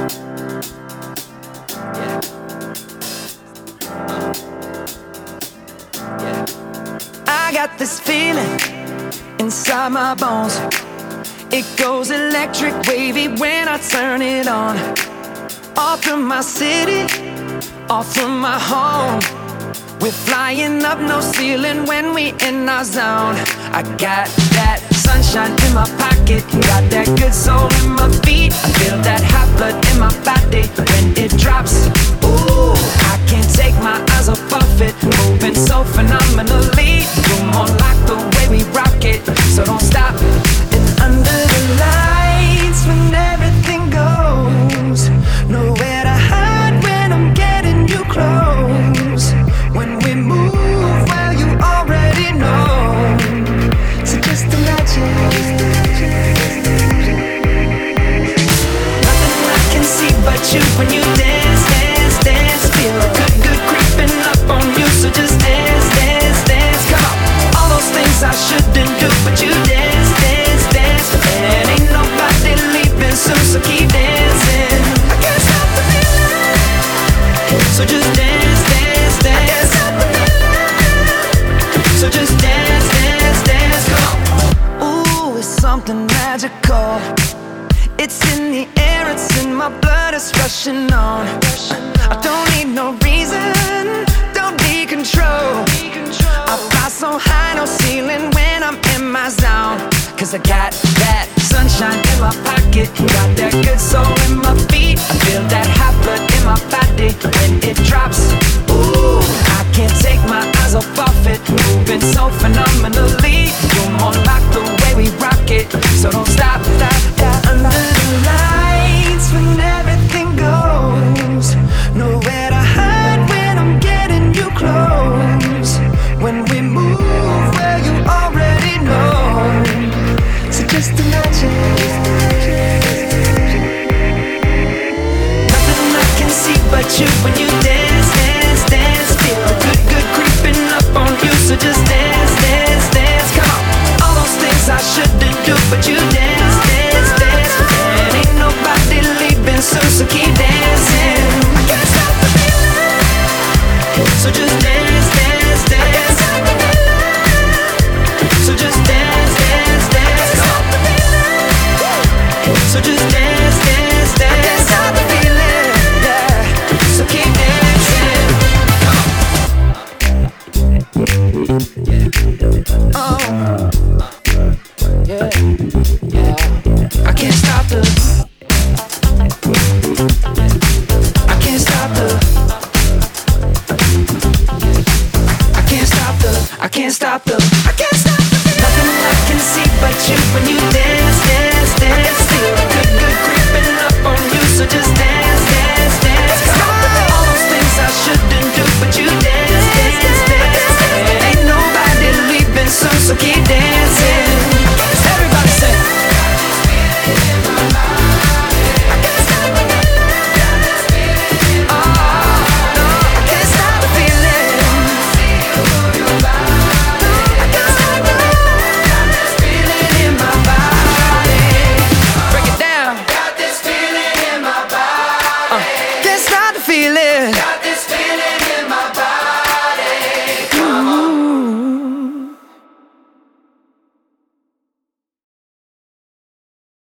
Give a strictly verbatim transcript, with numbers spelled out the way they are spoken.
I got this feeling inside my bones. It goes electric wavy when I turn it on. Off from my city, off from my home. We're flying up, no ceiling when we in our zone. I got that sunshine in my pocket, got that good soul in my feet. I feel that hot blood in my body when it drops. Ooh, I can't take my eyes off of it, moving so phenomenally. You're more like the way we rock it, so don't stop. And under the lights, when everything goes, nowhere to hide when I'm getting you close. When we move, well, you already know. So just imagine. Nothing I can see but you when you dance, dance, dance. Feel good, good creeping up on you. So just dance, dance, dance. Come on. All those things I shouldn't do, but you dance, dance, dance. And ain't nobody leaving soon, so keep dancing. I can't stop the feeling. So just dance, dance, dance. I can't stop the feeling. So just dance, dance, dance. Come on. Ooh, it's something magical. It's in the air, it's in my blood, it's rushing on. I don't need no reason, don't need control. I fly so high, no ceiling when I'm in my zone. Cause I got that sunshine in my pocket, got that good soul